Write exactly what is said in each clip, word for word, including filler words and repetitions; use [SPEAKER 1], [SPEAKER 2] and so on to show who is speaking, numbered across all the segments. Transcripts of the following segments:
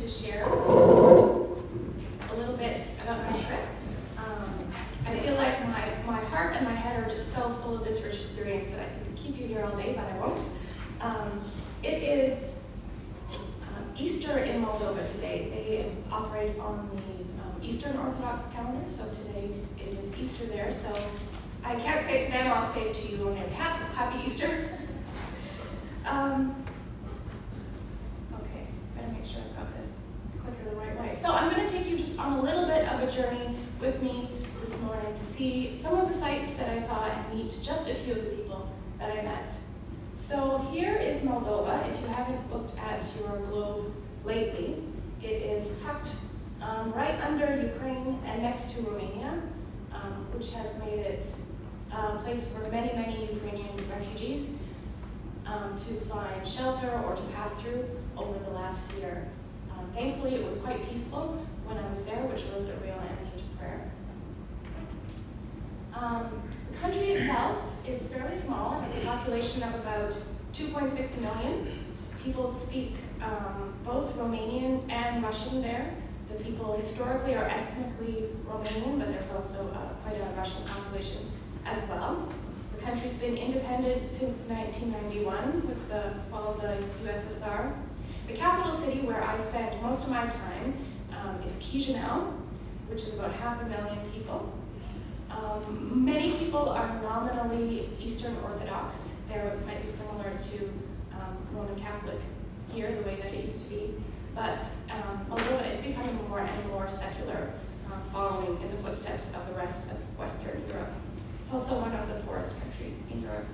[SPEAKER 1] to share with you this morning a little bit about my trip. Um, I feel like my, my heart and my head are just so full of this rich experience that I could keep you here all day, but I won't. Um, it is um, Easter in Moldova today. They operate on the um, Eastern Orthodox calendar, so today it is Easter there. So I can't say it to them, I'll say it to you on their behalf. Happy Easter. um, okay, better make sure I've got this clicker the right way. So I'm going to take you just on a little bit of a journey with me this morning to see some of the sites that I saw and meet just a few of the people that I met. So here is Moldova. If you haven't looked at your globe lately, it is tucked um, right under Ukraine and next to Romania, um, which has made it a place for many, many Ukrainian refugees um, to find shelter or to pass through over the last year. Um, thankfully, it was quite peaceful when I was there, which was a real answer to prayer. Um, the country itself is fairly small. It has a population of about two point six million. People speak um, both Romanian and Russian there. The people historically are ethnically Romanian, but there's also uh, quite a Russian population as well. The country's been independent since nineteen ninety-one with the fall of the U S S R. The capital city where I spent most of my time um, is Chisinau, which is about half a million people. Um, many people are nominally Eastern Orthodox. There might be similar to um, Roman Catholic here, the way that it used to be. But um, Moldova is becoming more and more secular, um, following in the footsteps of the rest of Western Europe. It's also one of the poorest countries in Europe.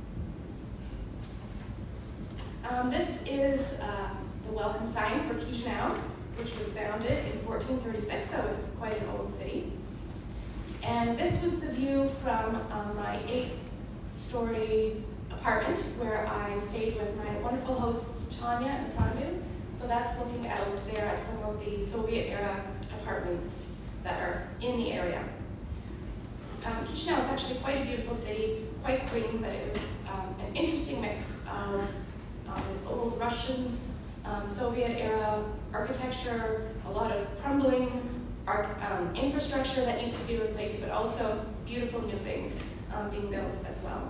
[SPEAKER 1] Um, this is um, the welcome sign for Chisinau, which was founded in fourteen thirty-six, so it's quite an old city. And this was the view from um, my eighth story apartment where I stayed with my wonderful hosts, Tanya and Sandu. So that's looking out there at some of the Soviet era apartments that are in the area. Um, Chisinau is actually quite a beautiful city, quite green, but it was um, an interesting mix of um, this old Russian, um, Soviet era architecture, a lot of crumbling Our, um, infrastructure that needs to be replaced, but also beautiful new things um, being built as well.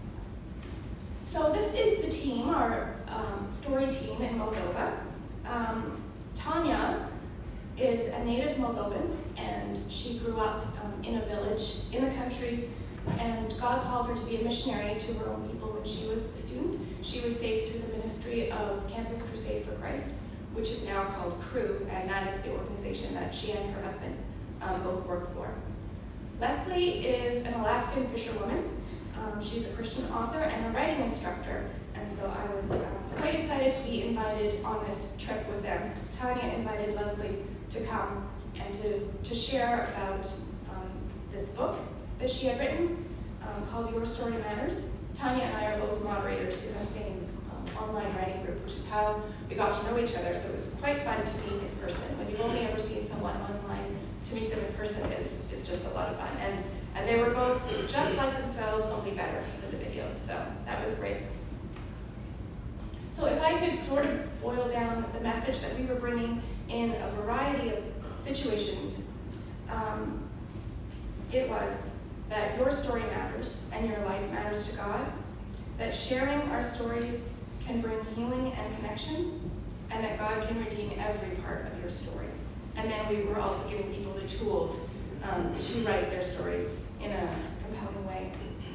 [SPEAKER 1] So this is the team, our um, story team in Moldova. Um, Tanya is a native Moldovan, and she grew up um, in a village in the country, and God called her to be a missionary to her own people when she was a student. She was saved through the ministry of Campus Crusade for Christ, which is now called Cru, and that is the organization that she and her husband um, both work for. Leslie is an Alaskan fisherwoman. Um, she's a Christian author and a writing instructor, and so I was uh, quite excited to be invited on this trip with them. Tanya invited Leslie to come and to, to share about um, this book that she had written um, called Your Story Matters. Tanya and I are both moderators in the same online writing group, which is how we got to know each other. So it was quite fun to meet in person. When you've only ever seen someone online, to meet them in person is, is just a lot of fun. And, and they were both just like themselves, only better than the videos. So that was great. So if I could sort of boil down the message that we were bringing in a variety of situations, um, it was that your story matters and your life matters to God, that sharing our stories can bring healing and connection, and that God can redeem every part of your story. And then we were also giving people the tools um, to write their stories in a compelling way.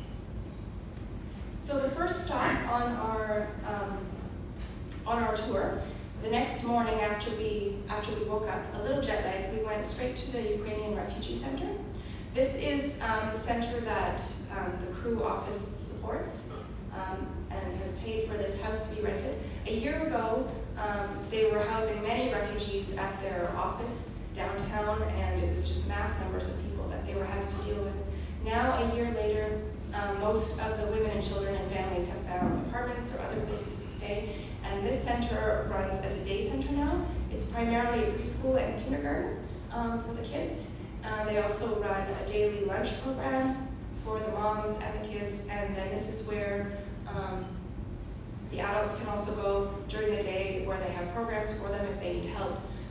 [SPEAKER 1] So the first stop on our um, on our tour, the next morning after we after we woke up, a little jet lagged, we went straight to the Ukrainian Refugee Center. This is um, the center that um, the Cru office supports. Um, and has paid for this house to be rented. A year ago, um, they were housing many refugees at their office downtown, and it was just mass numbers of people that they were having to deal with. Now, a year later, um, most of the women and children and families have found apartments or other places to stay, and this center runs as a day center now. It's primarily a preschool and kindergarten um, for the kids. Uh, they also run a daily lunch program for the moms and the kids, and then this is where um, the adults can also go during the day where they have programs for them if they need help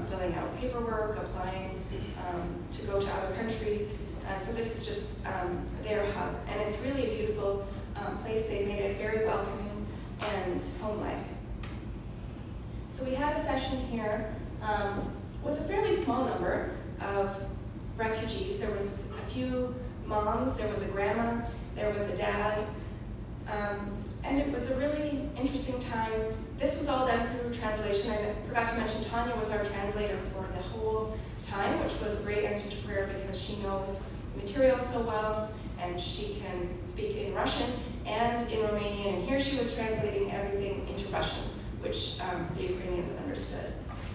[SPEAKER 2] um, filling out paperwork, applying um, to go to other countries. And so this is just um, their hub. And it's really a beautiful um, place. They made it very welcoming and home-like. So we had a session here um, with a fairly small number of refugees. There was a few moms, there was a grandma, there was a dad, um, and it was a really interesting time. This was all done through translation. I forgot to mention Tanya was our translator for the whole time, which was a great answer to prayer because she knows the material so well, and she can speak in Russian and in Romanian, and here she was translating everything into Russian, which um, the Ukrainians understood.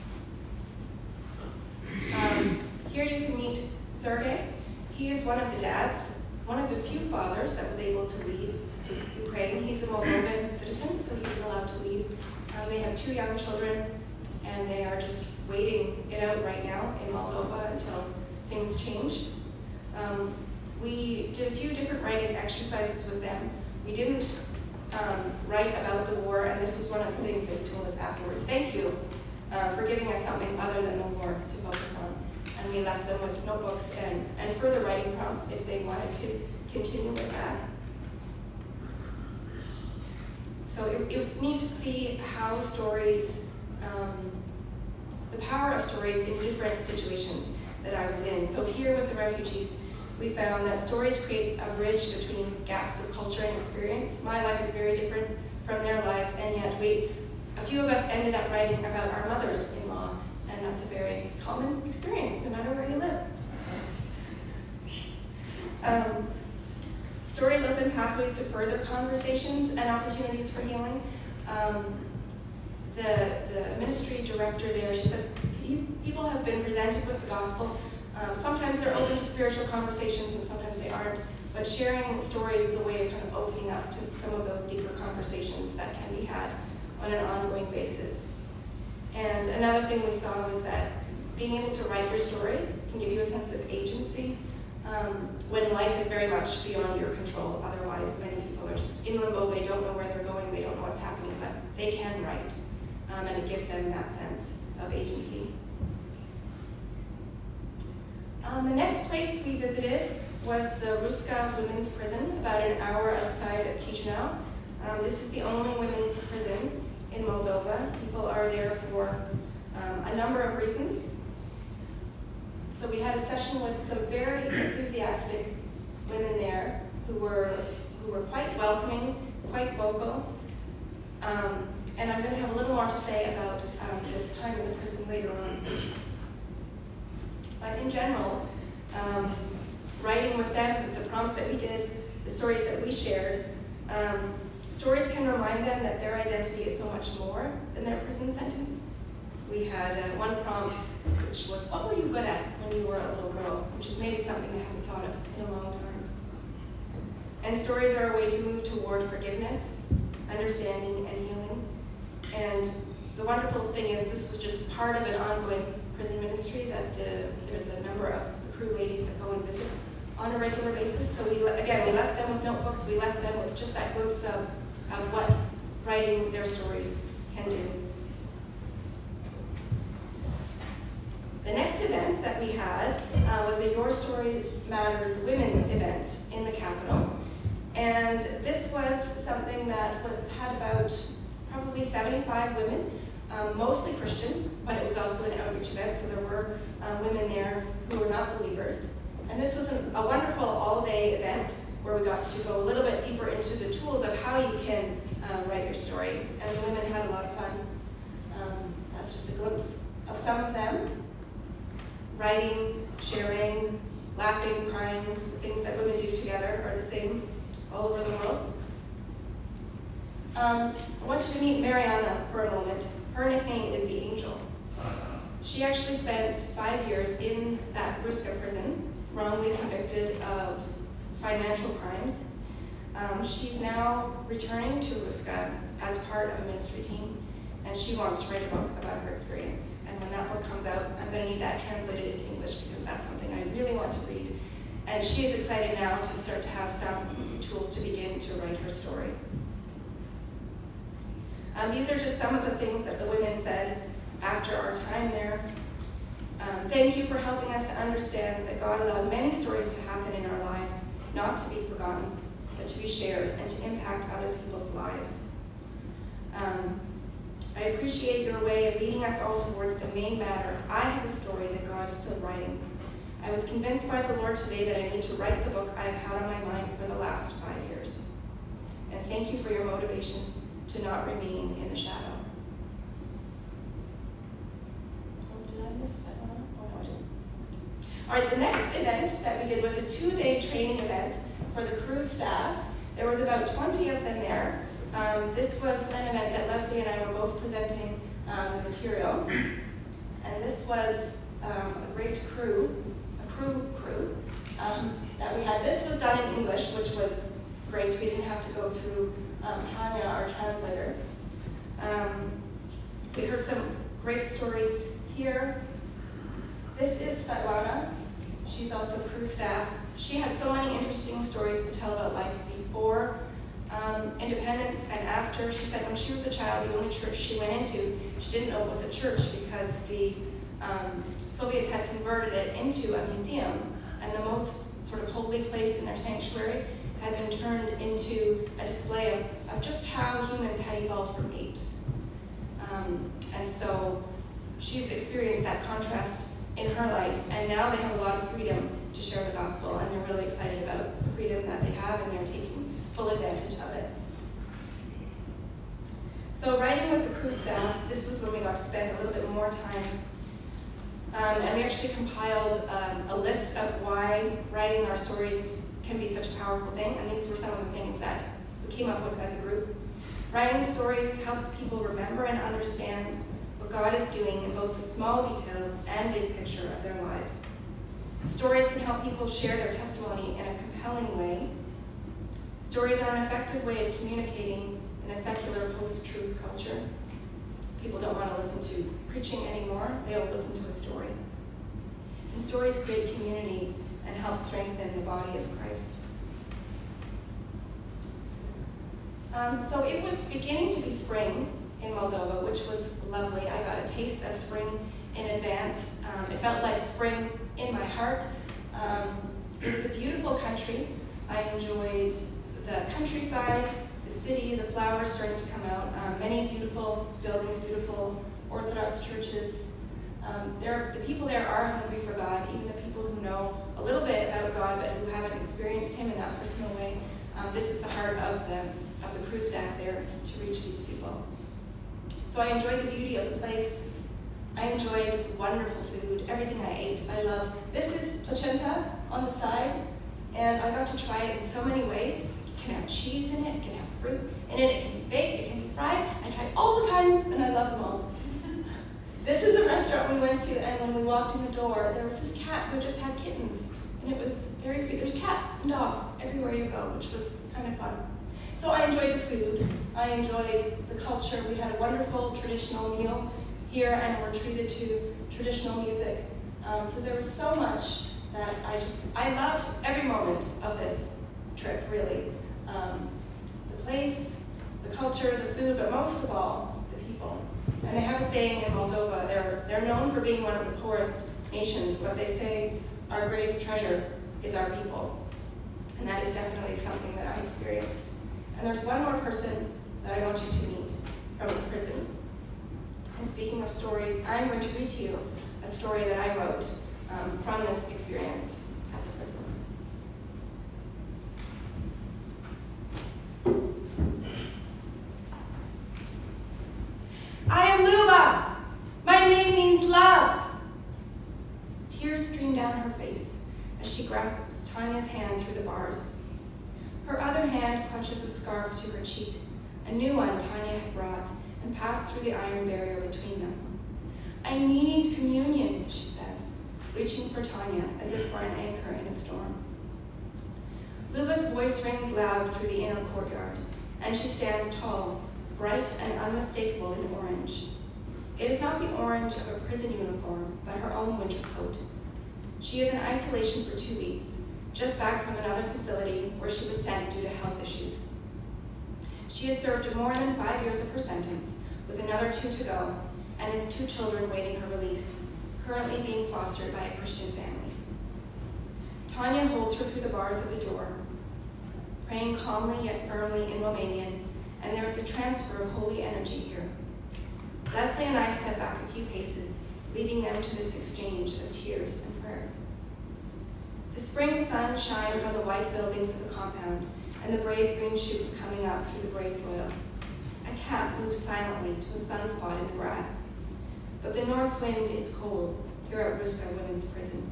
[SPEAKER 2] Um, here you can meet Sergei. He is one of the dads, one of the few fathers that was able to leave Ukraine. He's a Moldovan citizen, so he was allowed to leave. Um, they have two young children, and they are just waiting it out right now in Moldova until things change. Um, we did a few different writing exercises with them. We didn't um, write about the war, and this was one of the things they told us afterwards. Thank you uh, for giving us something other than the war to focus on. And we left them with notebooks and, and further writing prompts if they wanted to continue with that. So it, it was neat to see how stories, um, the power of stories in different situations that I was in. So here with the refugees, we found that stories create a bridge between gaps of culture and experience. My life is very different from their lives, and yet we, a few of us ended up writing about our mothers-in-law, and that's a very common experience, no matter where you live. Um, stories open pathways to further conversations and opportunities for healing. Um, the, the ministry director there, she said, people have been presented with the gospel. Um, sometimes they're open to spiritual conversations and sometimes they aren't, but sharing stories is a way of kind of opening up to some of those deeper conversations that can be had on an ongoing basis. And another thing we saw was that being able to write your story can give you a sense of agency um, when life is very much beyond your control. Otherwise, many people are just in limbo, they don't know where they're going, they don't know what's happening, but they can write, um, and it gives them that sense of agency. Um, the next place we visited was the Ruska Women's Prison, about an hour outside of Chisinau. Um, this is the only women's prison in Moldova. People are there for um, a number of reasons. So we had a session with some very enthusiastic women there who were, who were quite welcoming, quite vocal. Um, and I'm going to have a little more to say about um, this time in the prison later on. But in general, um, writing with them, the prompts that we did, the stories that we shared, um, stories can remind them that their identity is so much more than their prison sentence. We had uh, one prompt, which was, what were you good at when you were a little girl? Which is maybe something they haven't thought of in a long time. And stories are a way to move toward forgiveness, understanding, and healing. And the wonderful thing is this was just part of an ongoing prison ministry that the, there's a number of the crew ladies that go and visit on a regular basis. So we, again, we left them with notebooks, we left them with just that glimpse of, of what writing their stories can do. The next event that we had uh, was a Your Story Matters women's event in the Capitol. And this was something that had about probably seventy-five women, um, mostly Christian, but it was also an outreach event, so there were uh, women there who were not believers. And this was a, a wonderful all-day event where we got to go a little bit deeper into the tools of how you can uh, write your story. And the women had a lot of fun. Um, that's just a glimpse of some of them. Writing, sharing, laughing, crying, the things that women do together are the same all over the world. Um, I want you to meet Mariana for a moment. Her nickname is the Angel. She actually spent five years in that Ruska prison, wrongly convicted of financial crimes. Um, she's now returning to Ruska as part of a ministry team, and she wants to write a book about her experience. And when that book comes out, I'm going to need that translated into English because that's something I really want to read. And she is excited now to start to have some tools to begin to write her story. Um, these are just some of the things that the women said after our time there. Um, thank you for helping us to understand that God allowed many stories to happen in our lives, not to be forgotten, but to be shared and to impact other people's lives. Um, I appreciate your way of leading us all towards the main matter. I have a story that God is still writing. I was convinced by the Lord today that I need to write the book I have had on my mind for the last five years. And thank you for your motivation to not remain in the shadow.
[SPEAKER 1] Oh, did I miss that one? Oh, no, I didn't. All right, the next event that we did was a two-day training event for the cruise staff. There was about twenty of them there. Um, this was an event that Leslie and I were both presenting um, the material. And this was um, a great crew, a crew crew um, that we had. This was done in English, which was great. We didn't have to go through um, Tanya, our translator. Um, we heard some great stories here. This is Svetlana. She's also crew staff. She had so many interesting stories to tell about life before um, independence and after. She said when she was a child, the only church she went into, she didn't know it was a church because the um, Soviets had converted it into a museum, and the most sort of holy place in their sanctuary had been turned into a display of, of just how humans had evolved from apes. Um, and so she's experienced that contrast in her life, and now they have a lot of freedom to share the gospel, and they're really excited about the freedom that they have, and they're taking full advantage of it. So writing with the crew staff, this was when we got to spend a little bit more time. Um, and we actually compiled um, a list of why writing our stories can be such a powerful thing, and these were some of the things that we came up with as a group. Writing stories helps people remember and understand what God is doing in both the small details and big picture of their lives. Stories can help people share their testimony in a compelling way. Stories are an effective way of communicating in a secular post-truth culture. People don't want to listen to preaching anymore. They'll listen to a story. And stories create community and help strengthen the body of Christ. Um, so it was beginning to be spring in Moldova, which was lovely. I got a taste of spring in advance. Um, it felt like spring in my heart. Um, it was a beautiful country. I enjoyed the countryside, the city, the flowers starting to come out. Um, many beautiful buildings, beautiful Orthodox churches. Um, there, the people there are hungry for God, even the people who know a little bit about God but who haven't experienced Him in that personal way. Um, this is the heart of the, of the crew staff there to reach these people. So I enjoyed the beauty of the place. I enjoyed wonderful food, everything I ate. I love, this is placenta on the side, and I got to try it in so many ways. It can have cheese in it, it can have fruit in it, it can be baked, it can be fried. I tried all the kinds, and I love them all. This is a restaurant we went to, and when we walked in the door, there was this cat who just had kittens, and it was very sweet. There's cats and dogs everywhere you go, which was kind of fun. So I enjoyed the food. I enjoyed the culture. We had a wonderful traditional meal here, and we're treated to traditional music. Um, so there was so much that I just, I loved every moment of this trip, really. Um, the place, the culture, the food, but most of all, the people. And they have a saying in Moldova, they're, they're known for being one of the poorest nations, but they say our greatest treasure is our people. And that is definitely something that I experienced. And there's one more person that I want you to meet from the prison. And speaking of stories, I'm going to read to you a story that I wrote um, from this experience at the prison. I am Luba. My name means love. Tears stream down her face as she grasps Tanya's hand through the bars. Her other hand clutches a scarf to her cheek, a new one Tanya had brought, and passed through the iron barrier between them. I need communion, she says, reaching for Tanya as if for an anchor in a storm. Luba's voice rings loud through the inner courtyard, and she stands tall, bright and unmistakable in orange. It is not the orange of a prison uniform, but her own winter coat. She is in isolation for two weeks, just back from another facility where she was sent due to health issues. She has served more than five years of her sentence, with another two to go, and has two children waiting her release,
[SPEAKER 2] currently being fostered by a Christian family. Tanya holds her through the bars of the door, praying calmly yet firmly in Romanian, and there is a transfer of holy energy here. Leslie and I step back a few paces, leading them to this exchange of tears and prayer. The spring sun shines on the white buildings of the compound and the brave green shoots coming up through the gray soil. A cat moves silently to a sunspot in the grass, but the north wind is cold here at Ruska Women's Prison.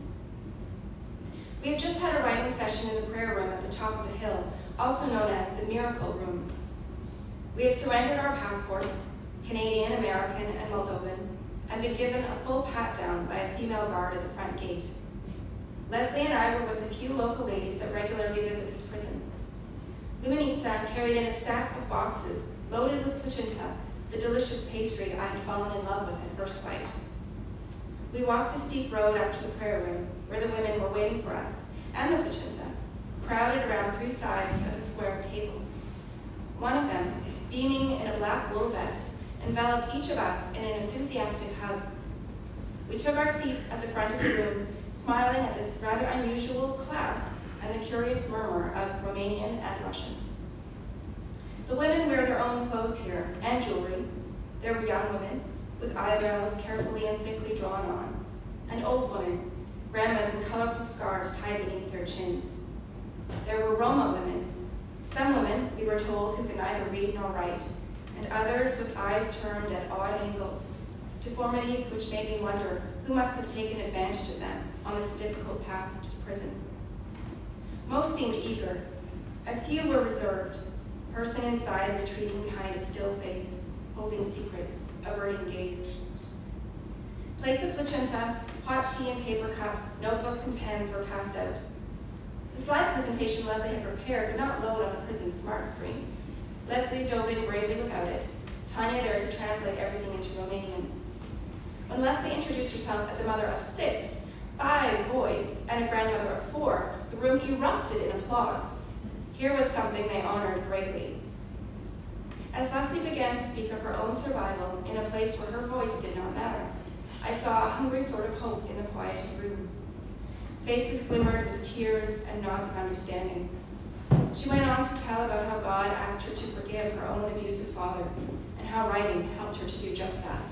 [SPEAKER 2] We have just had a writing session in the prayer room at the top of the hill, also known as the Miracle Room. We had surrendered our passports, Canadian, American, and Moldovan, and been given a full pat-down by a female guard at the front gate. Leslie and I were with a few local ladies that regularly visit this prison. Luminitsa carried in a stack of boxes loaded with placenta, the delicious pastry I had fallen in love with at first bite. We walked the steep road up to the prayer room, where the women were waiting for us, and the placenta, crowded around three sides of a square of tables. One of them, beaming in a black wool vest, enveloped each of us in an enthusiastic hug. We took our seats at the front of the room, smiling at this rather unusual class and the curious murmur of Romanian and Russian. The women wear their own clothes here, and jewelry. There were young women, with eyebrows carefully and thickly drawn on, and old women, grandmas in colorful scarves tied beneath their chins. There were Roma women, some women, we were told, who could neither read nor write, and others with eyes turned at odd angles, deformities which made me wonder who must have taken advantage of them on this difficult path to prison. Most seemed eager. A few were reserved, person inside retreating behind a still face, holding secrets, averting gaze. Plates of placenta, hot tea and paper cups, notebooks and pens were passed out. The slide presentation Leslie had prepared would not load on the prison's smart screen. Leslie dove in bravely without it, Tanya there to translate everything into Romanian. When Leslie introduced herself as a mother of six, five boys, and a grandmother of four, the room erupted in applause. Here was something they honored greatly. As Leslie began to speak of her own survival in a place where her voice did not matter, I saw a hungry sort of hope in the quieted room. Faces glimmered with tears and nods of understanding. She went on to tell about how God asked her to forgive her own abusive father, and how writing helped her to do just that.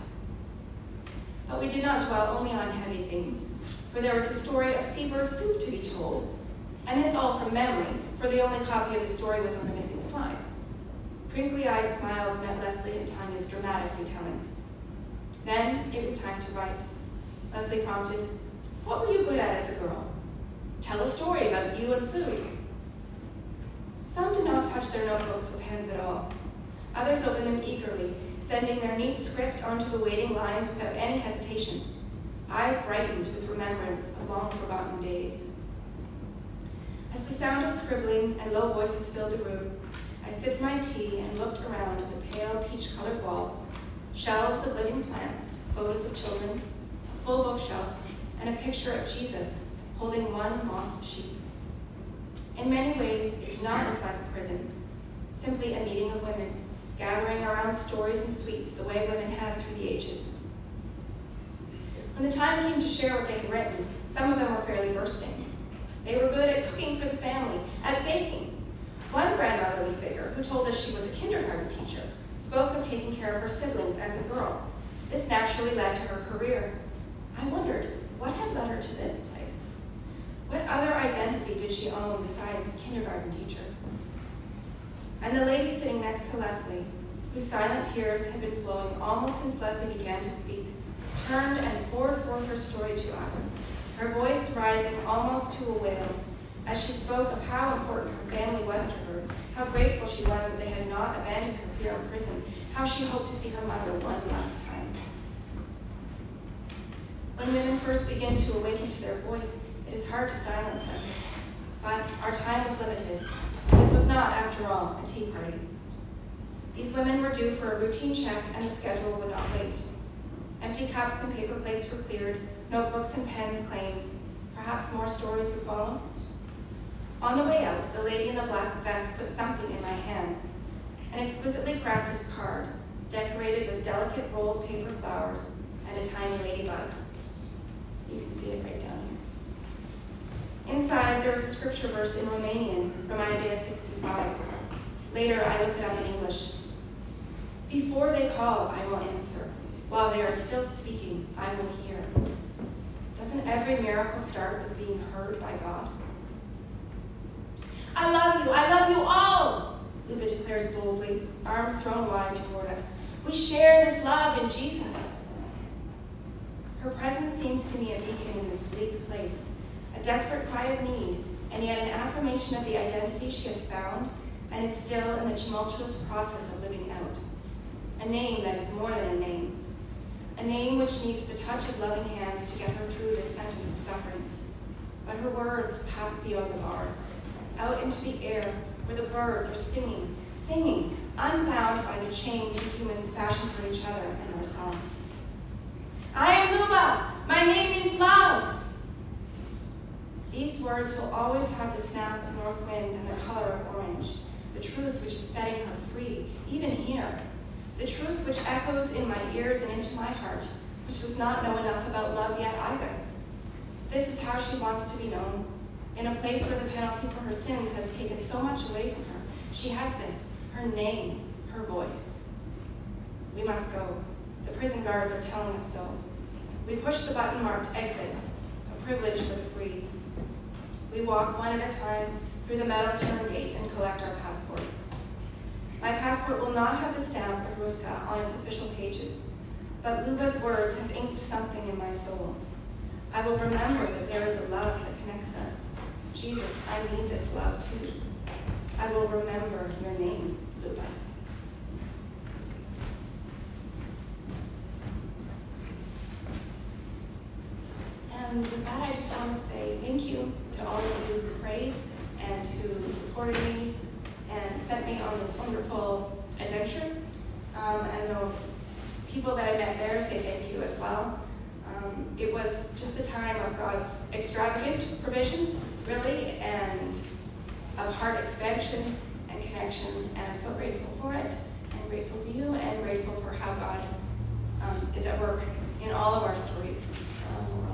[SPEAKER 2] But we did not dwell only on heavy things, for there was a story of seabird soup to be told, and this all from memory, for the only copy of the story was on the missing slides. Crinkly-eyed smiles met Leslie and Tanya's dramatic retelling. Then it was time to write. Leslie prompted, "What were you good at as a girl? Tell a story about you and food." Some did not touch their notebooks or pens at all. Others opened them eagerly, sending their neat script onto the waiting lines without any hesitation. Eyes brightened with remembrance of long-forgotten days. As the sound of scribbling and low voices filled the room, I sipped my tea and looked around at the pale peach-colored walls, shelves of living plants, photos of children, a full bookshelf, and a picture of Jesus holding one lost sheep. In many ways, it did not look like a prison, simply a meeting of women, gathering around stories and sweets the way women have through the ages. When the time came to share what they had written, some of them were fairly bursting. They were good at cooking for the family, at baking. One grandmotherly figure, who told us she was a kindergarten teacher, spoke of taking care of her siblings as a girl. This naturally led to her career. I wondered, what had led her to this place? What other identity did she own besides kindergarten teacher? And the lady sitting next to Leslie, whose silent tears had been flowing almost since Leslie began to speak, turned and poured forth her story to us, her voice rising almost to a wail, as she spoke of how important her family was to her, how grateful she was that they had not abandoned her here in prison, how she hoped to see her mother one last time. When women first begin to awaken to their voice, it is hard to silence them. But our time was limited. This was not, after all, a tea party. These women were due for a routine check, and the schedule would not wait. Empty cups and paper plates were cleared, notebooks and pens claimed. Perhaps more stories would follow. On the way out, the lady in the black vest put something in my hands, an exquisitely crafted card, decorated with delicate rolled paper flowers and a tiny ladybug. there was a scripture verse in Romanian from Isaiah sixty-five. Later, I looked it up in English. Before they call, I will answer. While they are still speaking, I will hear. Doesn't every miracle start with being heard by God? I love you. I love you all, Luba declares boldly, arms thrown wide toward us. We share this love in Jesus. Her presence seems to me a beacon in this bleak place, a desperate cry of need, and yet an affirmation of the identity she has found and is still in the tumultuous process of living out. A name that is more than a name. A name which needs the touch of loving hands to get her through this sentence of suffering. But her words pass beyond the bars, out into the air where the birds are singing, singing, unbound by the chains we humans fashion for each other and ourselves. I am Luba. My name means love. These words will always have the snap of north wind and the color of orange, the truth which is setting her free, even here. The truth which echoes in my ears and into my heart, which does not know enough about love yet either. This is how she wants to be known. In a place where the penalty for her sins has taken so much away from her, she has this, her name, her voice. We must go. The prison guards are telling us so. We push the button marked exit, a privilege for the free. We walk one at a time through the metal turn gate and collect our passports. My passport will not have the stamp of Ruska on its official pages, but Luba's words have inked something in my soul. I will remember that there is a love that connects us. Jesus, I need this love too. I will remember your name, Luba. And with that, I just want to say thank you to all of you who prayed and who supported me and sent me on this wonderful adventure. Um, and the people that I met there say thank you as well. Um, it was just a time of God's extravagant provision, really, and of heart expansion and connection. And I'm so grateful for it, and grateful for you, and grateful for how God um, is at work in all of our stories around the world.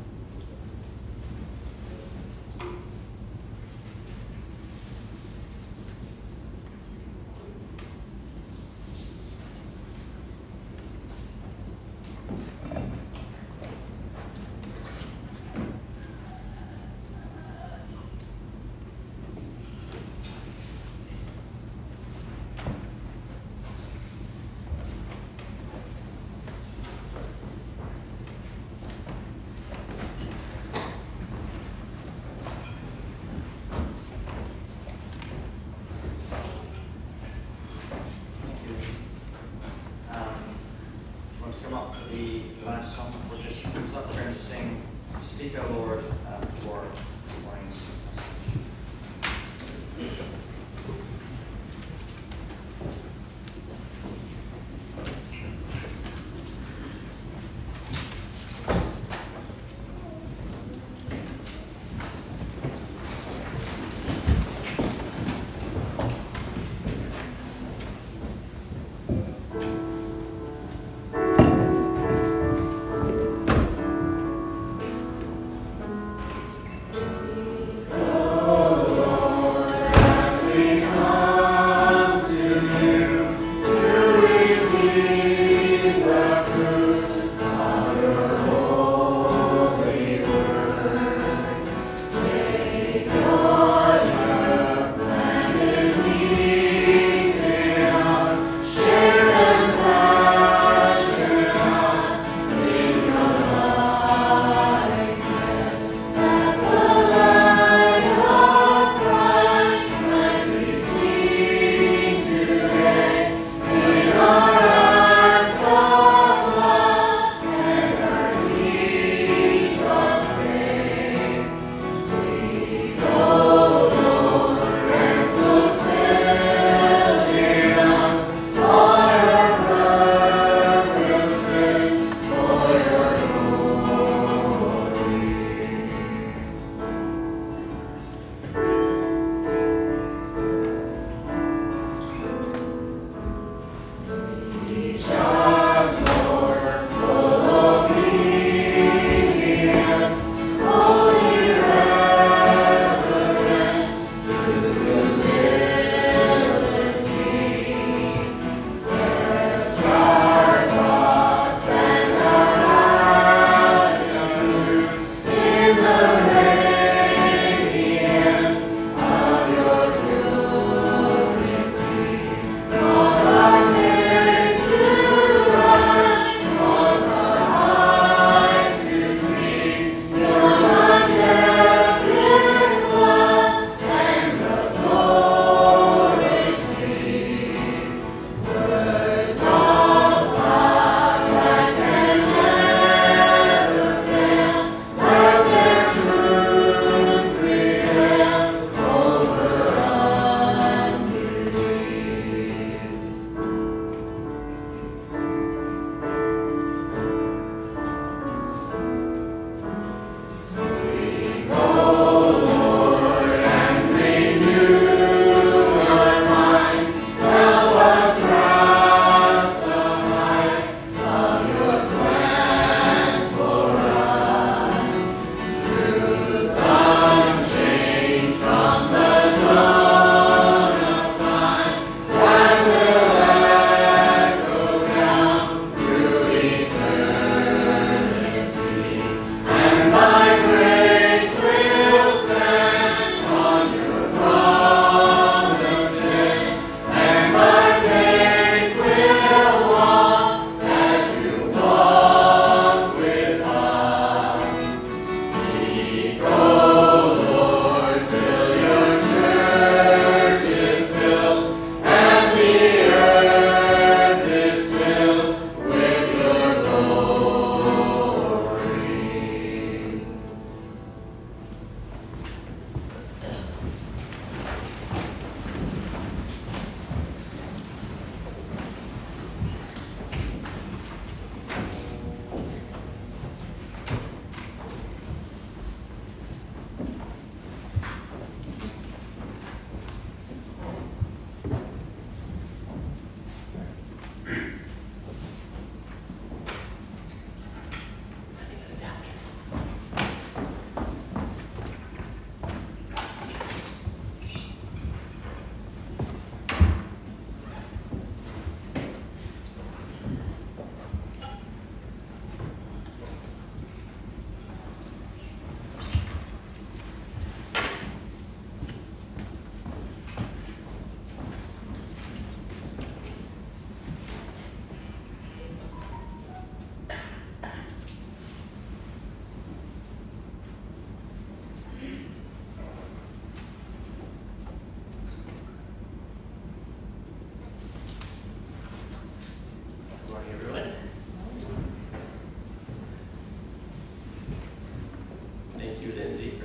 [SPEAKER 3] Speak, O Lord, uh, for this morning's message.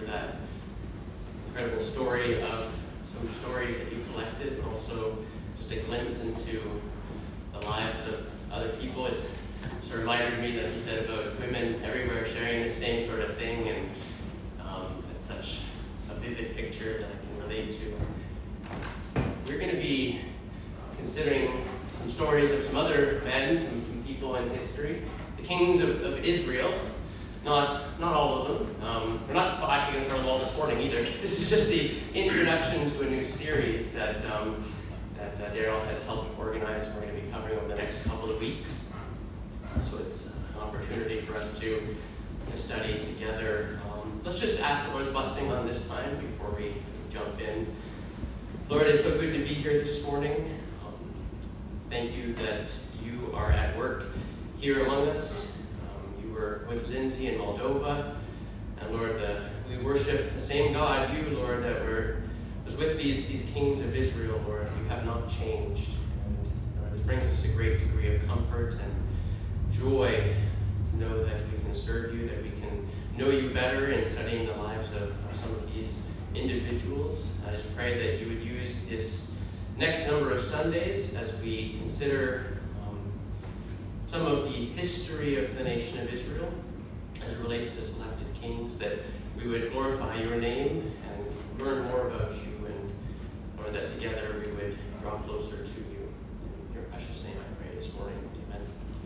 [SPEAKER 4] that incredible story of some stories that you collected, but also just a glimpse into the lives of other people. It's just a reminder to me that you said about women everywhere sharing the same sort of thing, and um, it's such a vivid picture that I can relate to. We're going to be considering some stories of some other men, some, some people in history, the kings of, of Israel. Not not all of them. Um, we're not actually going to cover them all this morning either. This is just the introduction to a new series that um, that uh, Daryl has helped organize. We're going to be covering over the next couple of weeks. Uh, so it's an opportunity for us to, to study together. Um, let's just ask the Lord's blessing on this time before we jump in. Lord, it's so good to be here this morning. Um, thank you that you are at work here among us. We're with Lindsay in Moldova, and Lord, the, we worship the same God, you, Lord, that were, was with these, these kings of Israel, Lord. You have not changed. And Lord, this brings us a great degree of comfort and joy to know that we can serve you, that we can know you better in studying the lives of, of some of these individuals. I just pray that you would use this next number of Sundays as we consider some of the history of the nation of Israel as it relates to selected kings, that we would glorify your name and learn more about you, and Lord, that together we would draw closer to you. In your precious name I pray this morning. Amen.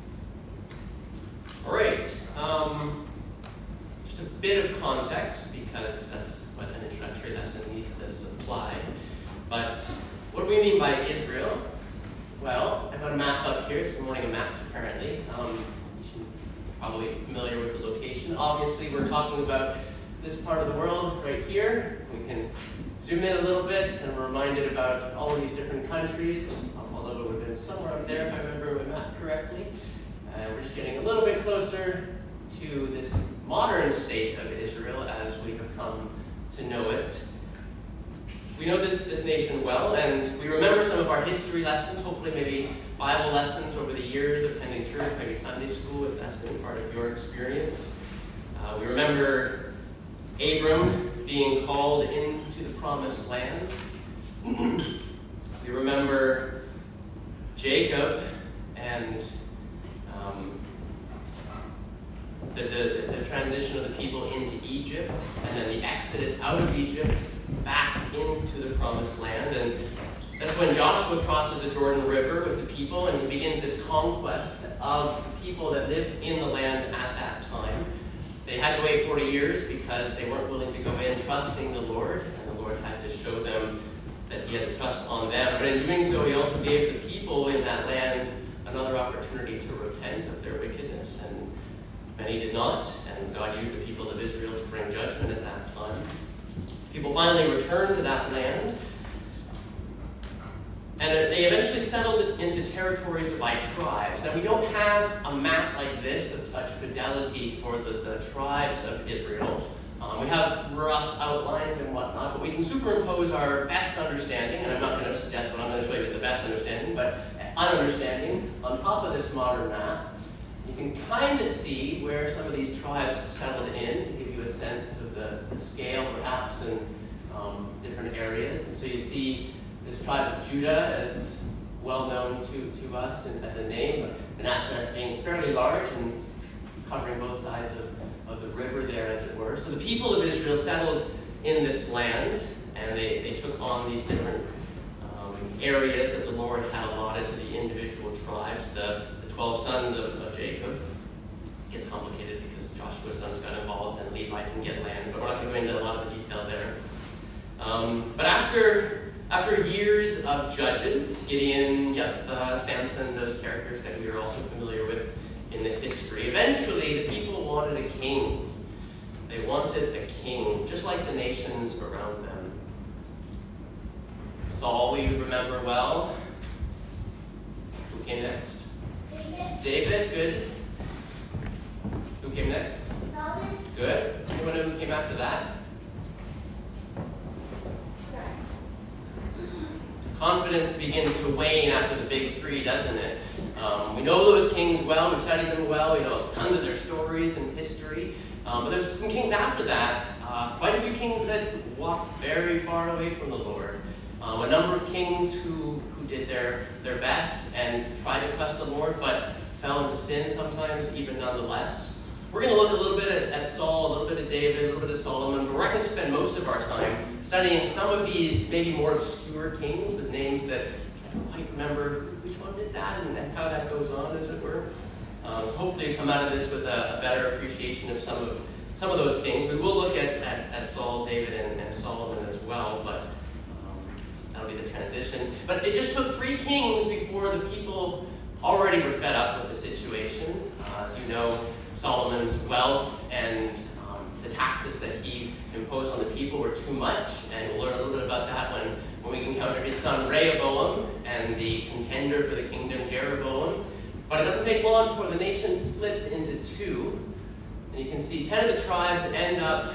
[SPEAKER 4] All right. Um, just a bit of context, because that's what an introductory lesson needs to supply. But what do we mean by Israel? Well, I've got a map up here. It's morning of maps, apparently. Um, you're probably familiar with the location. Obviously, we're talking about this part of the world right here. We can zoom in a little bit, and we're reminded about all of these different countries. Although we've been somewhere up there, if I remember my map correctly. And uh, we're just getting a little bit closer to this modern state of Israel as we have come to know it. We know this, this nation well, and we remember some of our history lessons, hopefully maybe Bible lessons over the years of attending church, maybe Sunday school, if that's been part of your experience. Uh, we remember Abram being called into the promised land. We remember Jacob and um, the, the, the transition of the people into Egypt, and then the exodus out of Egypt back into the promised land. And that's when Joshua crosses the Jordan River with the people, and he begins this conquest of the people that lived in the land at that time. They had to wait forty years because they weren't willing to go in trusting the Lord, and the Lord had to show them that he had to trust on them. But in doing so, he also gave the people in that land another opportunity to repent of their wickedness, and many did not, and God used the people of Israel to bring judgment at that time. People finally returned to that land, and they eventually settled it into territories by tribes. Now, we don't have a map like this of such fidelity for the, the tribes of Israel. Um, we have rough outlines and whatnot, but we can superimpose our best understanding, and I'm not going to suggest what I'm going to show you is the best understanding, but an understanding on top of this modern map. You can kind of see where some of these tribes settled in to give you a sense of the, the scale, perhaps, in um, different areas. And so you see this tribe of Judah as well known to, to us and as a name, Manasseh being fairly large and covering both sides of, of the river there, as it were. So the people of Israel settled in this land, and they, they took on these different um, areas that the Lord had allotted to the individual tribes. The twelve sons of, of Jacob. It gets complicated because Joshua's sons got involved and Levi can get land, but we're not going to go into a lot of the detail there. Um, but after after years of judges, Gideon, Jephthah, Samson, those characters that we are also familiar with in the history, eventually the people wanted a king. They wanted a king, just like the nations around them. Saul, we remember well. Who came next? David, good. Who came next?
[SPEAKER 5] Solomon.
[SPEAKER 4] Good. Anyone know who came after that? Confidence begins to wane after the big three, doesn't it? Um, we know those kings well, we studied them well, we know tons of their stories and history, Um, but there's some kings after that, uh, quite a few kings that walked very far away from the Lord. Um, a number of kings who, who did their, their best and tried to trust the Lord, but fell into sin sometimes, even nonetheless. We're going to look a little bit at, at Saul, a little bit at David, a little bit of Solomon, but we're going to spend most of our time studying some of these maybe more obscure kings with names that I don't quite remember which one did that and, and how that goes on, as it were. Um, so hopefully you come out of this with a, a better appreciation of some of some of those kings. We will look at, at, at Saul, David, and, and Solomon as well, but um, that'll be the transition. But it just took three kings before the people already were fed up with the situation. Uh, as you know, Solomon's wealth and um, the taxes that he imposed on the people were too much, and we'll learn a little bit about that when, when we encounter his son Rehoboam and the contender for the kingdom, Jeroboam. But it doesn't take long before the nation splits into two. And you can see ten of the tribes end up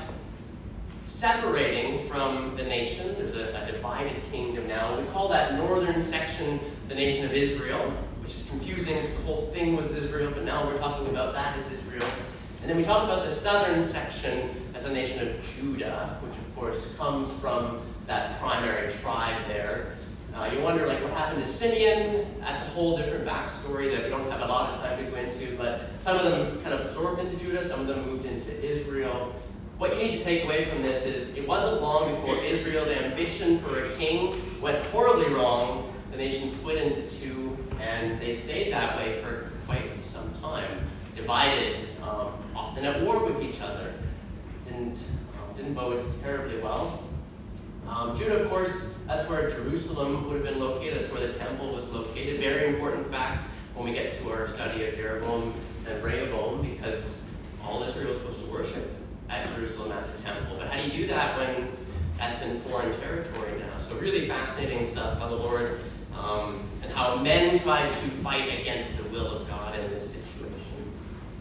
[SPEAKER 4] separating from the nation. There's a, a divided kingdom now. We call that northern section the nation of Israel, which is confusing because the whole thing was Israel, but now we're talking about that as Israel. And then we talk about the southern section as the nation of Judah, which of course comes from that primary tribe there. Uh, you wonder, like, what happened to Simeon? That's a whole different backstory that we don't have a lot of time to go into, but some of them kind of absorbed into Judah, some of them moved into Israel. What you need to take away from this is it wasn't long before Israel's ambition for a king went horribly wrong. The nation split into two, and they stayed that way for quite some time, divided, um, often at war with each other. Didn't, um, didn't bode terribly well. Um, Judah, of course, that's where Jerusalem would have been located. That's where the temple was located. Very important fact when we get to our study of Jeroboam and Rehoboam, because all Israel is supposed to worship at Jerusalem at the temple. But how do you do that when that's in foreign territory now? So really fascinating stuff how the Lord um, and how men tried to fight against the will of God in this situation.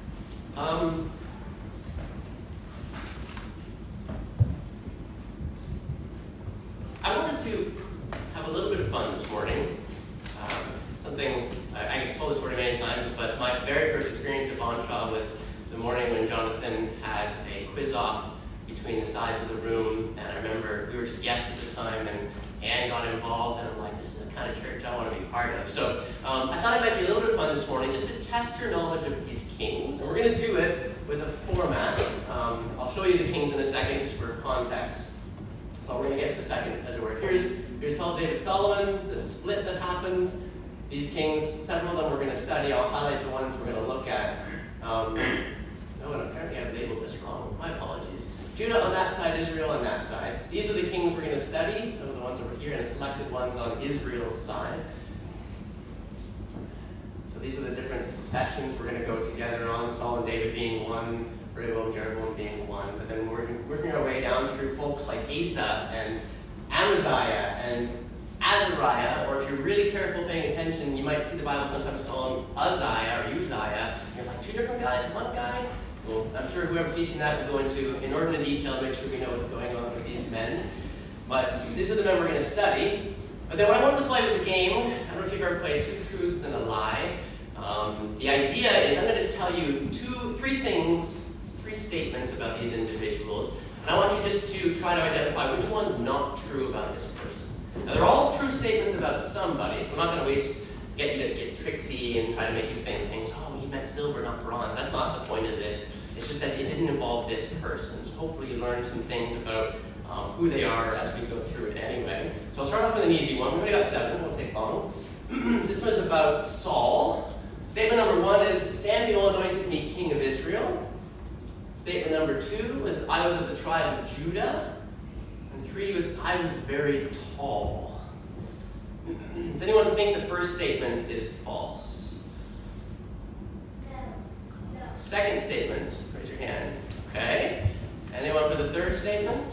[SPEAKER 4] Um, I wanted to have a little bit of fun this morning. Um, something, I, I've told this story many times, but my very first experience at Bonshaw was the morning when Jonathan had a quiz-off between the sides of the room, and I remember we were just guests at the time, and Anne got involved, and I'm like, this is the kind of church I want to be part of. So um, I thought it might be a little bit of fun this morning just to test your knowledge of these kings, and we're going to do it with a format. Um, I'll show you the kings in a second just for context. But we're going to get to the second, as it were. Here's, here's Saul, David, Solomon, the split that happens. These kings, several of them we're going to study. I'll highlight the ones we're going to look at. Um, no, and apparently I've labeled this wrong. My apologies. Judah on that side, Israel on that side. These are the kings we're going to study. Some of the ones over here, and selected ones on Israel's side. So these are the different sessions we're going to go together on. Saul and David being one. Rehoboam, Jeroboam being one, but then we're working our way down through folks like Asa and Amaziah and Azariah, or if you're really careful paying attention, you might see the Bible sometimes call him Uzziah or Uzziah. You're like, two different guys, one guy? Well, I'm sure whoever's teaching that will go into inordinate detail to make sure we know what's going on with these men. But these are the men we're going to study. But then what I wanted to play was a game. I don't know if you've ever played Two Truths and a Lie. Um, the idea is I'm going to tell you two, three things, three statements about these individuals, and I want you just to try to identify which one's not true about this person. Now, they're all true statements about somebody, so we're not going to waste, get you to get tricksy and try to make you think things, oh, he meant silver, not bronze. That's not the point of this. It's just that it didn't involve this person. So hopefully you learn some things about um, who they are as we go through it anyway. So I'll start off with an easy one. We've only got seven. It won't take long. This one's about Saul. Statement number one is, Samuel anointed me king of Israel. Statement number two is, I was of the tribe of Judah. And three was, I was very tall. Does anyone think the first statement is false?
[SPEAKER 5] No. No.
[SPEAKER 4] Second statement, raise your hand. Okay. Anyone for the third statement?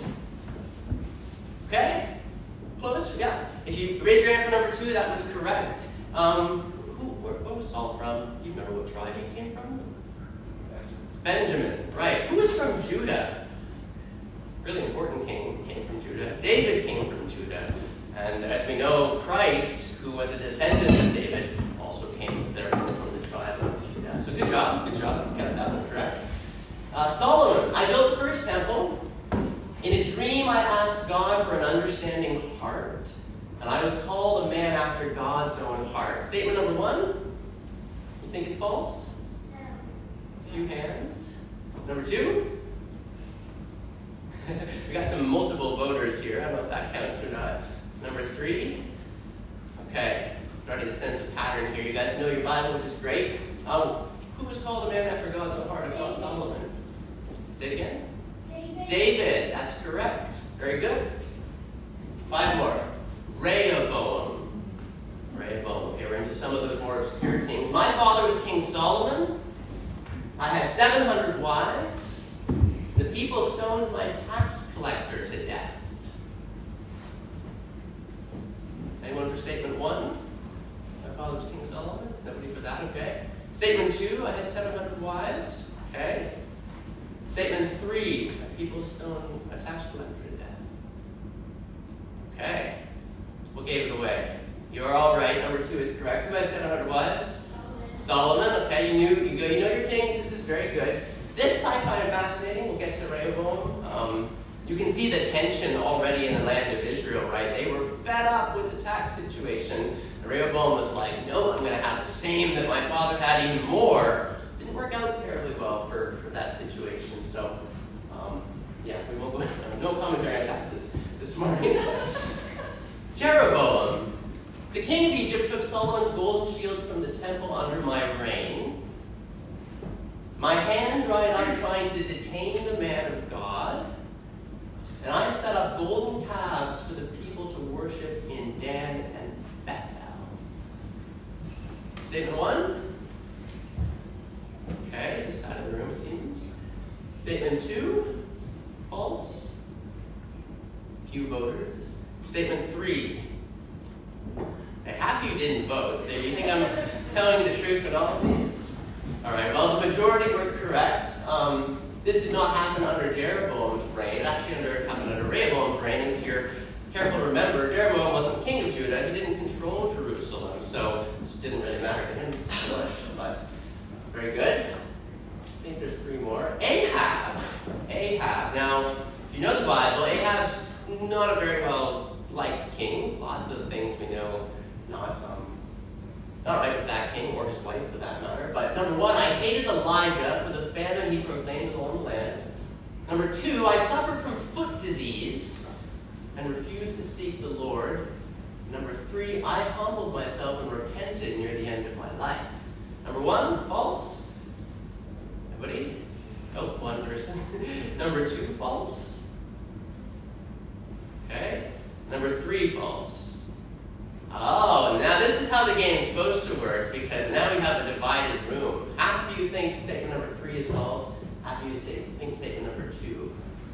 [SPEAKER 4] Okay. Close? Yeah. If you raise your hand for number two, that was correct. Um, who, where, where was Saul from? Do you remember what tribe he came from? Benjamin, right. Who is from Judah? Really important king came from Judah. David came from Judah. And as we know, Christ, who was a descendant of David, also came therefore from the tribe of Judah. So good job, good job. You got that one correct. Uh, Solomon, I built the first temple. In a dream, I asked God for an understanding heart, and I was called a man after God's own heart. Statement number one, you think it's false? A few hands. Number two, we got some multiple voters here. I don't know if that counts or not. Number three, okay, starting to sense a pattern here. You guys know your Bible, which is great. Um, who was called a man after God's own heart? I thought Solomon. Say it again.
[SPEAKER 5] David.
[SPEAKER 4] David, that's correct. Very good. Five more. Rehoboam. Rehoboam. Okay, we're into some of those more obscure kings. My father was King Solomon. I had seven hundred wives. The people stoned my tax collector to death. Anyone for statement one? My father was King Solomon. Nobody for that? Okay. Statement two, I had seven hundred wives. Okay. Statement three, people stoned a tax collector to death. Okay. What gave it away? You're all right. Number two is correct. Who had seven hundred wives? Solomon. Solomon. Okay, you knew you go. You know your kings. This is very good. This sci-fi and fascinating. We'll get to Rehoboam. Um, you can see the tension already in the land of Israel, right? They were fed up with the tax situation. And Rehoboam was like, no, I'm going to have the same that my father had, even more. Didn't work out terribly well for, for that situation. So, um, yeah, we won't go into no commentary on taxes this morning. Jeroboam. The king of Egypt took Solomon's golden shields from the temple under my reign. My hand dried up trying to detain the man of God. And I set up golden calves for the people to worship in Dan and Bethel. Statement one. Okay, this side of the room it seems. Statement two. False. Few voters. Statement three. Okay, half of you didn't vote, so you think I'm telling the truth in all of these? All right, well, the majority were correct. Um, this did not happen under Jeroboam's reign. It actually under, happened under Rehoboam's reign. And if you're careful to remember, Jeroboam wasn't king of Judah. He didn't control Jerusalem, so this didn't really matter to him too much. But very good. I think there's three more. Ahab. Ahab. Now, if you know the Bible, Ahab's not a very well liked king. Lots of things we know not um, not right with that king or his wife for that matter. But number one, I hated Elijah for the famine he proclaimed along the land. Number two, I suffered from foot disease and refused to seek the Lord. Number three, I humbled myself and repented near the end of my life. Number one, false. Anybody? Oh, one person. Number two, false. Okay. Number three, false. Oh, now this is how the game's supposed to work, because now we have a divided room. Half of you think statement number three is false. Half of you think statement number two.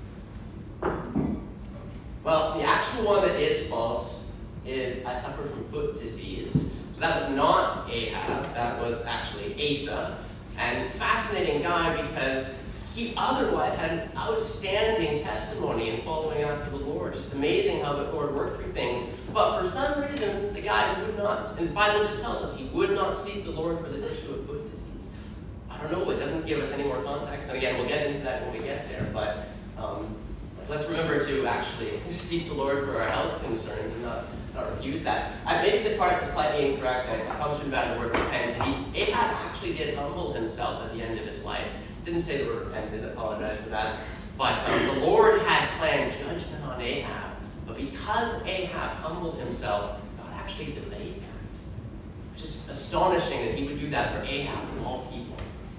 [SPEAKER 4] Well, the actual one that is false is I suffer from foot disease. So that was not Ahab. That was actually Asa. And fascinating guy because he otherwise had an outstanding testimony in following after the Lord. Just amazing how the Lord worked through things. But for some reason, the guy would not, and the Bible just tells us he would not seek the Lord for this issue of foot disease. I don't know, it doesn't give us any more context. And again, we'll get into that when we get there. But um, let's remember to actually seek the Lord for our health concerns and not, not refuse that. I, maybe this part is slightly incorrect. I, I probably shouldn't have added the word repent. He, Ahab actually did humble himself at the end of his life. Didn't say the word repented, I apologize for that. But um, the Lord had planned judgment on Ahab. But because Ahab humbled himself, God actually delayed that. Just astonishing that he would do that for Ahab, of all people.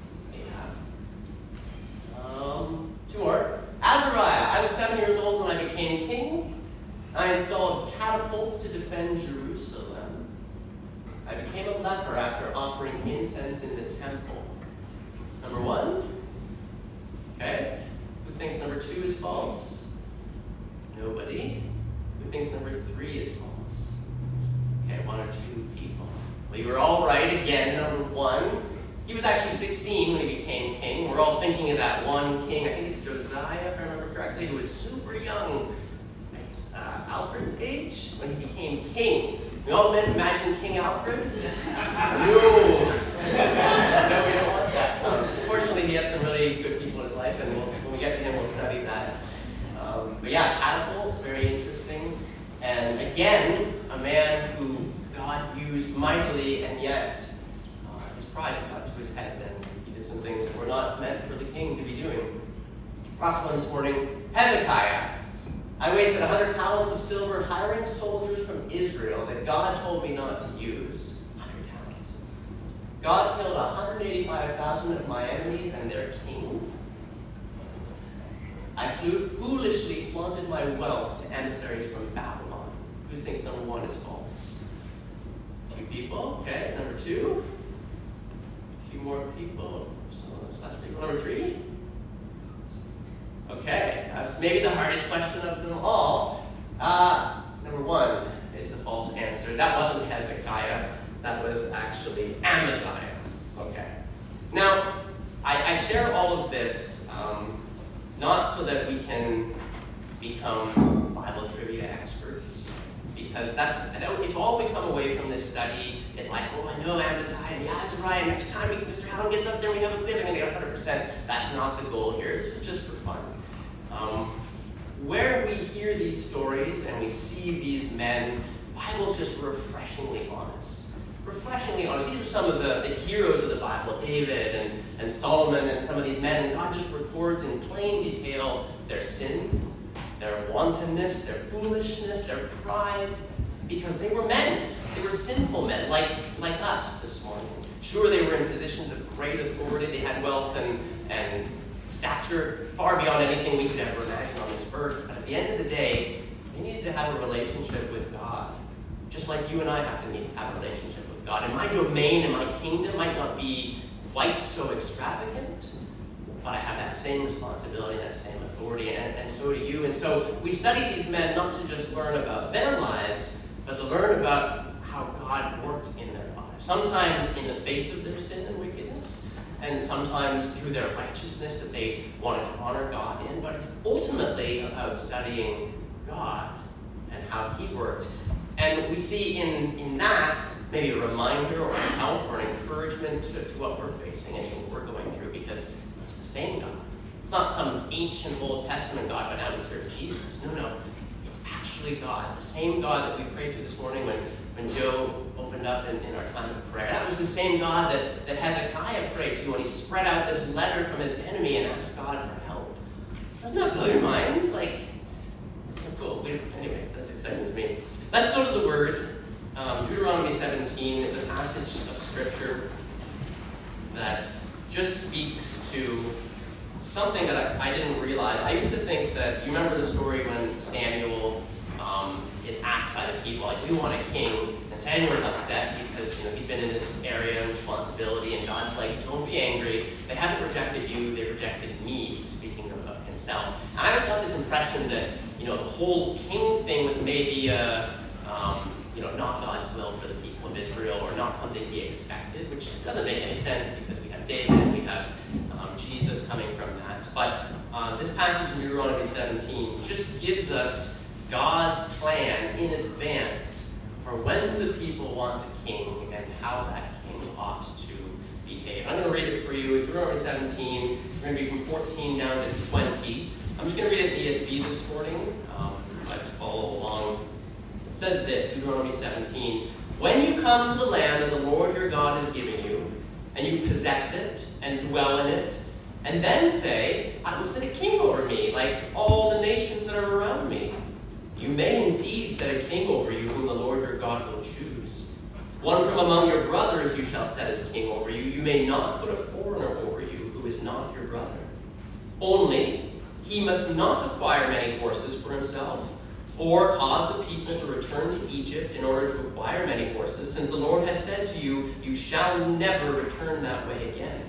[SPEAKER 4] Ahab. Um, two more. Azariah. I was seven years old when I became king. I installed catapults to defend Jerusalem. I became a leper after offering incense in the temple. Number one. Okay. Who thinks number two is false? Nobody. Who thinks number three is false? Okay, one or two people. Well, you were all right again. Number one. He was actually sixteen when he became king. We're all thinking of that one king. I think it's Josiah, if I remember correctly, who was super young. Uh, Alfred's age when he became king. We all imagine King Alfred? No. No, we don't want that. Um, fortunately, he had some really good people in his life. and we'll, when we get to him, we'll study that. Um, but yeah, catapults, very interesting. And again, a man who God used mightily, and yet uh, his pride got to his head, and he did some things that were not meant for the king to be doing. Last one this morning, Hezekiah. I wasted one hundred talents of silver hiring soldiers from Israel that God told me not to use. one hundred talents. God killed one hundred eighty-five thousand of my enemies and their king. I flew, foolishly flaunted my wealth to emissaries from Babylon. Who thinks number one is false? A few people. Okay, number two. A few more people. Some of those last people. Number three. Okay, that's maybe the hardest question of them all. Uh, number one is the false answer. That wasn't Hezekiah. That was actually Amaziah. Okay. Now, I, I share all of this um, not so that we can become Bible trivia experts, because that's if all we come away from this study is like, oh, I know Amaziah and Azariah, next time Mister Hallam gets up there, we have a quiz, I'm going to get one hundred percent. That's not the goal here. This is just for fun. Um, where we hear these stories and we see these men, the Bible's just refreshingly honest. Refreshingly honest. These are some of the, the heroes of the Bible, David and, and Solomon and some of these men, and God just records in plain detail their sin, their wantonness, their foolishness, their pride, because they were men. They were sinful men, like, like us this morning. Sure, they were in positions of great authority. They had wealth and, and stature far beyond anything we could ever imagine on this earth. But at the end of the day, they needed to have a relationship with God, just like you and I have to need to have a relationship with God. And my domain and my kingdom might not be quite so extravagant, but I have that same responsibility, that same authority, and, and so do you. And so we study these men not to just learn about their lives, but to learn about how God worked in their lives. Sometimes in the face of their sin and wickedness, and sometimes through their righteousness that they wanted to honor God in. But it's ultimately about studying God and how He worked. And we see in, in that maybe a reminder or a help or an encouragement to, to what we're facing and what we're going through, because it's the same God. It's not some ancient Old Testament God, but now we serve Jesus. No, no. It's actually God. The same God that we prayed to this morning when, when Joe opened up in, in our time of prayer. That was the same God that, that Hezekiah prayed to when he spread out this letter from his enemy and asked God for help. Doesn't that blow your mind? Like, it's so cool. We, anyway, that's exciting to me. Let's go to the Word. Um, Deuteronomy seventeen is a passage of Scripture that just speaks to something that I, I didn't realize. I used to think that, you remember the story when Samuel um, is asked by the people, like, we want a king. And Samuel's upset because, you know, he'd been in this area of responsibility, and God's like, don't be angry. They haven't rejected you, they rejected me, speaking of, of himself. And I always got this impression that, you know, the whole king thing was maybe, uh, um, you know, not God's will for the people of Israel, or not something he expected, which doesn't make any sense because we have David and we have um, Jesus coming from that. But uh, this passage in Deuteronomy seventeen just gives us God's plan in advance for when the people want a king and how that king ought to behave. I'm going to read it for you. Deuteronomy seventeen. We're going to be from fourteen down to twenty. I'm just going to read it in E S V this morning. Um, if you'd like to follow along. It says this, Deuteronomy seventeen. When you come to the land that the Lord your God is giving you, and you possess it and dwell in it, and then say, I will set a king over me, like all the nations that are around me. You may indeed set a king over you, whom the Lord your God will choose. One from among your brothers you shall set as king over you. You may not put a foreigner over you, who is not your brother. Only he must not acquire many horses for himself, or cause the people to return to Egypt in order to acquire many horses, since the Lord has said to you, you shall never return that way again.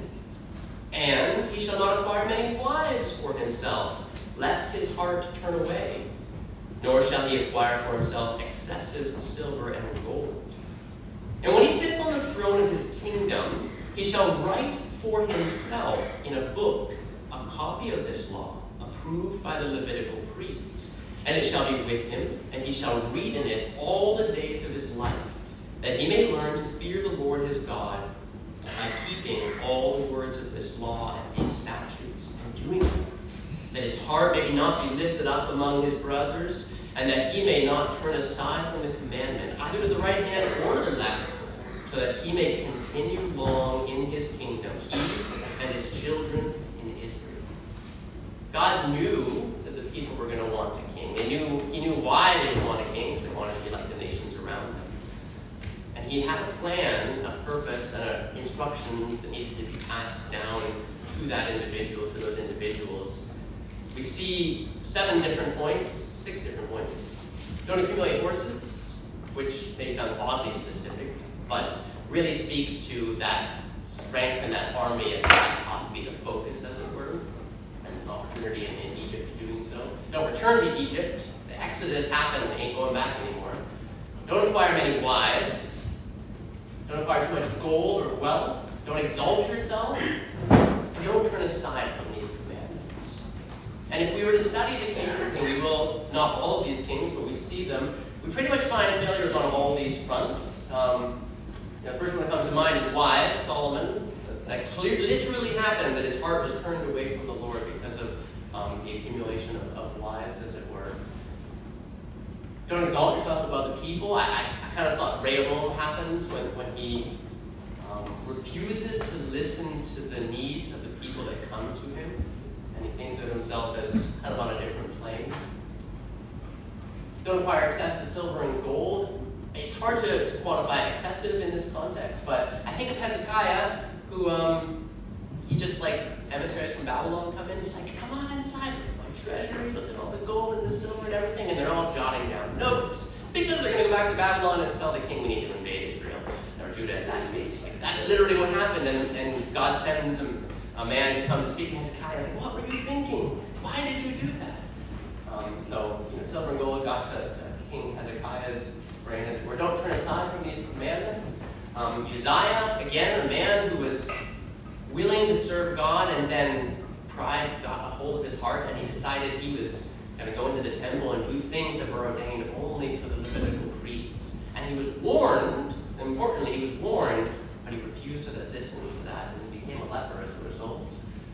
[SPEAKER 4] And he shall not acquire many wives for himself, lest his heart turn away. Nor shall he acquire for himself excessive silver and gold. And when he sits on the throne of his kingdom, he shall write for himself in a book a copy of this law, approved by the Levitical priests. And it shall be with him, and he shall read in it all the days of his life, that he may learn to fear the Lord his God, by keeping all the words of this law and these statutes, and doing them. that his heart may not be lifted up among his brothers, and that he may not turn aside from the commandment, either to the right hand or to the left, so that he may continue long in his kingdom, he and his children in Israel. God knew that the people were going to want a king. They knew, he knew why they would want a king. They wanted to be like the nations around them. And he had a plan, a purpose, and a instructions that needed to be passed down to that individual, to those individuals. We see seven different points, six different points. Don't accumulate horses, which maybe sounds oddly specific, but really speaks to that strength in that army as that ought to be the focus, as it were, and an opportunity in, in Egypt doing so. Don't return to Egypt. The Exodus happened, ain't going back anymore. Don't acquire many wives. Don't acquire too much gold or wealth. Don't exalt yourself. And don't turn aside from these commandments. And if we were to study the kings, and we will, not all of these kings, but we see them, we pretty much find failures on all these fronts. Um, you know, the first one that comes to mind is wives, Solomon. That clear, literally happened, that his heart was turned away from the Lord because of um, the accumulation of, of wives, as it were. Don't exalt yourself above the people. I, I, I kind of thought Rehoboam happens when, when he um, refuses to listen to the needs of the people that come to him, and he thinks of himself as kind of on a different plane. Don't acquire excessive silver and gold. It's hard to, to quantify excessive in this context, but I think of Hezekiah, who um, he just like emissaries from Babylon come in. He's like, come on inside, look at my treasury, look at all the gold and the silver and everything, and they're all jotting down notes because they're going to go back to Babylon and tell the king we need to invade Israel or Judah at that case. Like, that's literally what happened, and, and God sends him a man to come to speak to Hezekiah. He's like, what were you thinking? Why did you do that? Um, so, you know, silver and gold got to uh, King Hezekiah's brain, as it were. Don't turn aside from these commandments. Um, Uzziah, again, a man who was willing to serve God, and then pride got a hold of his heart, and he decided he was going to go into the temple and do things that were ordained only for the Levitical priests. And he was warned, importantly, he was warned, but he refused to listen to that, and he became a leper as a result.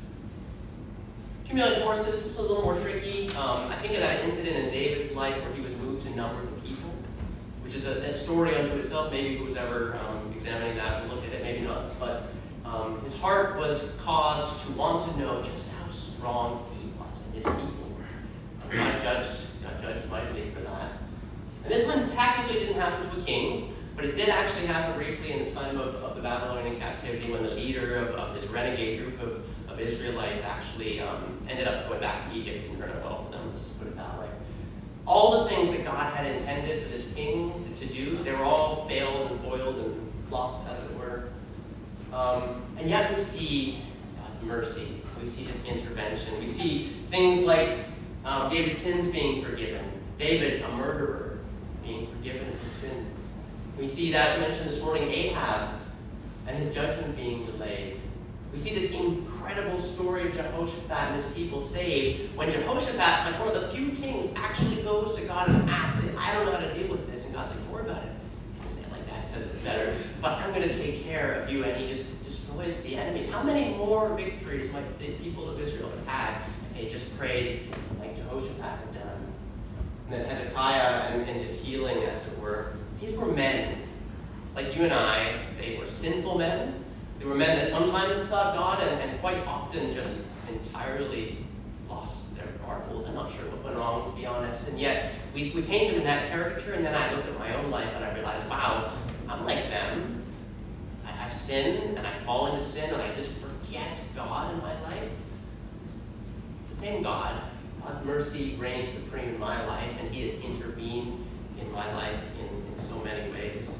[SPEAKER 4] Accumulating horses, this was a little more tricky. Um, I think of that incident in David's life where he was moved to number the people, which is a, a story unto itself. Maybe who's ever um, examining that will look at it, maybe not. But um, his heart was caused to want to know just how strong he was and his people were. And God judged, God judged mightily for that. And this one tactically didn't happen to a king, but it did actually happen briefly in the time of, of the Babylonian captivity, when the leader of, of this renegade group of, of Israelites actually um, ended up going back to Egypt and turned well for them, let's put it that way. All the things that God had intended for this king to do, they were all failed and foiled and flopped, as it were. Um, and yet we see God's mercy. We see this intervention. We see things like um, David's sins being forgiven. David, a murderer, being forgiven of his sins. We see that mentioned this morning, Ahab, and his judgment being delayed. We see this incredible story of Jehoshaphat and his people saved, when Jehoshaphat, like one of the few kings, actually goes to God and asks, I don't know how to deal with this. And God's like, don't worry about it. He doesn't say it like that. He says it's better. But I'm going to take care of you. And he just destroys the enemies. How many more victories might the people of Israel have had if they just prayed like Jehoshaphat had done? And then Hezekiah and, and his healing, as it were. These were men, like you and I. They were sinful men. They were men that sometimes sought God and, and quite often just entirely lost their marbles. I'm not sure what went wrong, to be honest. And yet, we, we paint them in that caricature, and then I look at my own life and I realize, wow, I'm like them. I, I sin, and I fall into sin, and I just forget God in my life. It's the same God. God's mercy reigns supreme in my life, and He has intervened in my life in, in so many ways.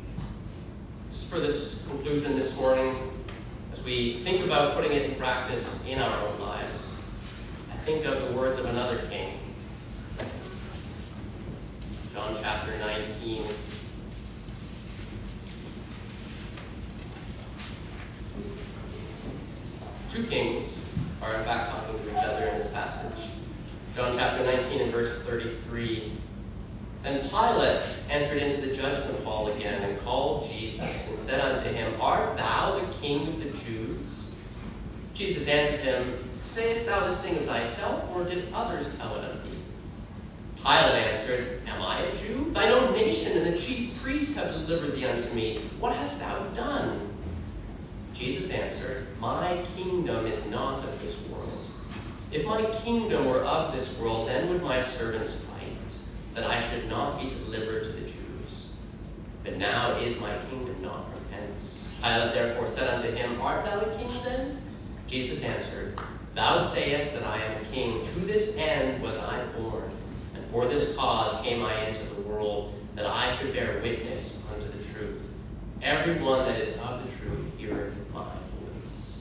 [SPEAKER 4] For this conclusion this morning, as we think about putting it in practice in our own lives, I think of the words of another king. John chapter nineteen. Two kings are in fact talking to each other in this passage. John chapter nineteen and verse thirty-three. Then Pilate entered into the judgment hall again and called Jesus and said unto him, Art thou the king of the Jews? Jesus answered him, sayest thou this thing of thyself, or did others tell it of thee? Pilate answered, Am I a Jew? Thine own nation and the chief priests have delivered thee unto me. What hast thou done? Jesus answered, My kingdom is not of this world. If my kingdom were of this world, then would my servants fight, that I should not be delivered to the Jews. But now is my kingdom not from hence. Pilate therefore said unto him, Art thou a king then? Jesus answered, Thou sayest that I am a king. To this end was I born, and for this cause came I into the world, that I should bear witness unto the truth. Every one that is of the truth heareth my voice.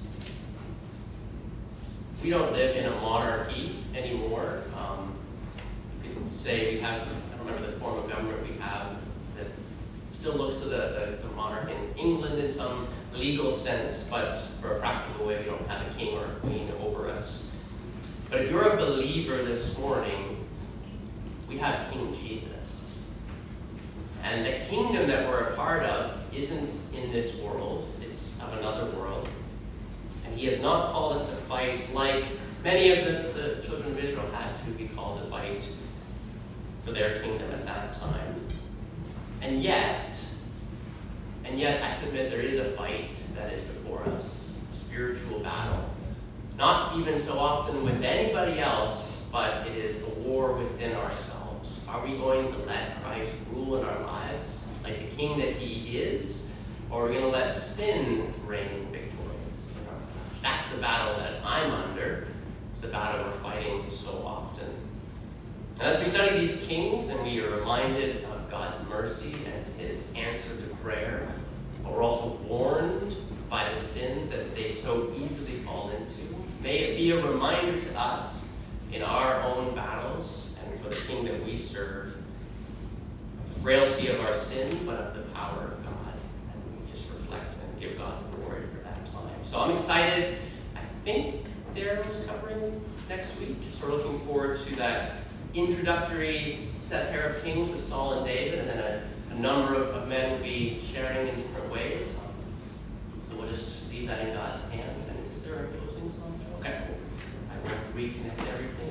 [SPEAKER 4] We don't live in a monarchy anymore. Um, you can say we have, I don't remember the form of government we have that still looks to the, the, the monarch in England in some legal sense, but for a practical way, we don't have a king or a queen over us. But if you're a believer this morning, we have King Jesus. And the kingdom that we're a part of isn't in this world, it's of another world. And he has not called us to fight like many of the, the children of Israel had to be called to fight for their kingdom at that time. And yet, and yet I submit there is a fight that is before us, a spiritual battle. Not even so often with anybody else, but it is a war within ourselves. Are we going to let Christ rule in our lives like the king that he is? Or are we going to let sin reign victorious in our lives? That's the battle that I'm under. It's the battle we're fighting so often. And as we study these kings and we are reminded of God's mercy and his answer to prayer, but we're also warned by the sin that they so easily fall into, may it be a reminder to us in our own battles and for the kingdom we serve, of the frailty of our sin, but of the power of God. And we just reflect and give God the glory for that time. So I'm excited. I think Darren's covering next week. So we're looking forward to that introductory set pair of kings with Saul and David, and then a, a number of, of men will be sharing in different ways. Um, so we'll just leave that in God's hands. And is there a closing song? Okay. I will reconnect everything.